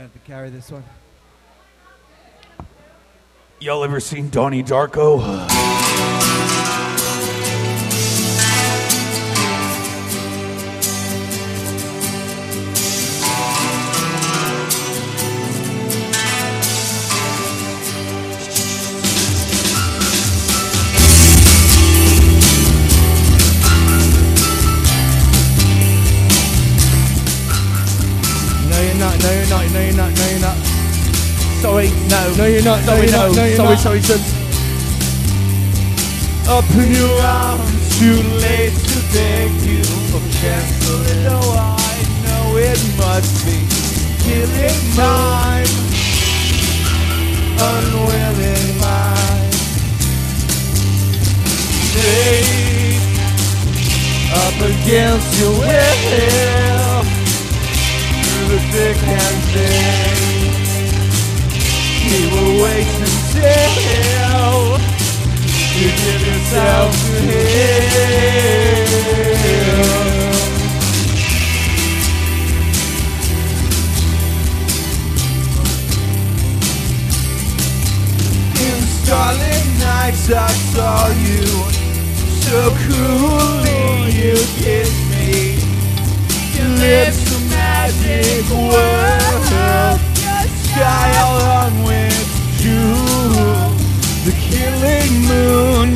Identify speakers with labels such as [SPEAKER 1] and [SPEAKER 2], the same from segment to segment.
[SPEAKER 1] have to carry this one.
[SPEAKER 2] Y'all ever seen Donnie Darko?
[SPEAKER 1] No, you're not. Sorry, no.
[SPEAKER 2] No, you're not.
[SPEAKER 1] Sorry,
[SPEAKER 2] No, you're not.
[SPEAKER 1] Sorry, son.
[SPEAKER 2] Open your arms, too late to beg you for cancel it. Oh, I know it must be killing time, unwilling mind. Stay up against your will, through the thick and thin. We will wait until you give yourself to him. In starlit nights I saw you, so cruelly you kissed me. Your lips a magic world, sky all hung with jewels. The killing moon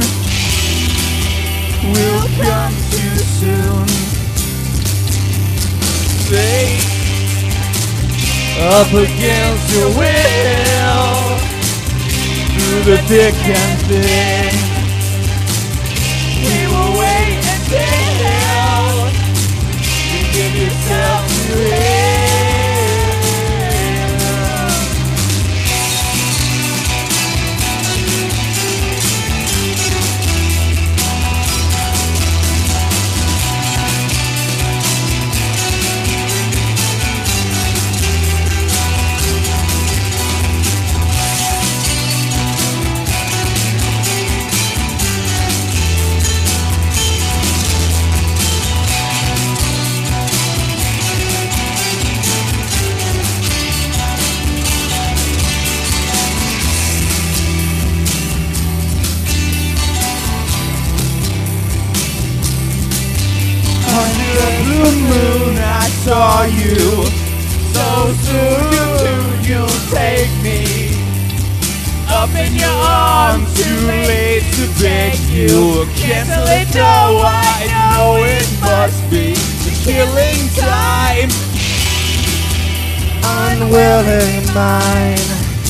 [SPEAKER 2] will come too soon. Stay up against your will, through the thick and thin. We will wait until you give yourself to him. Under a blue moon I saw you, so soon you'll take me up in your arms, too late to beg you. Cancel it, no, I know it must be the killing time, unwilling mind.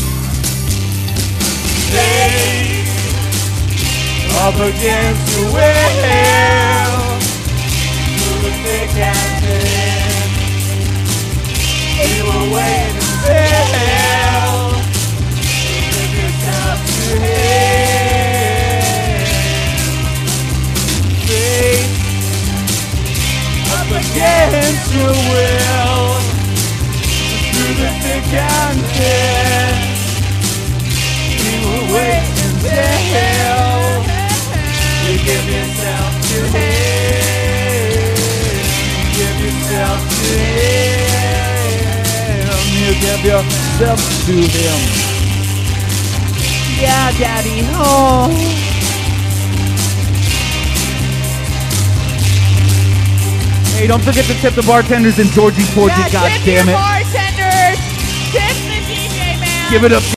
[SPEAKER 2] Stay up against your will, thick and thin. We will wait until you give yourself to him. Stay up against your will, through the thick and thin. We will wait until you give yourself to him. Give yourself to him. You give yourself to him.
[SPEAKER 1] Yeah, Daddy. Oh.
[SPEAKER 2] Hey, don't forget to tip the bartenders and Georgie Porgy,
[SPEAKER 3] Yeah,
[SPEAKER 2] God
[SPEAKER 3] tip
[SPEAKER 2] damn
[SPEAKER 3] your
[SPEAKER 2] it.
[SPEAKER 3] bartenders. Tip the DJ, man.
[SPEAKER 2] Give it up.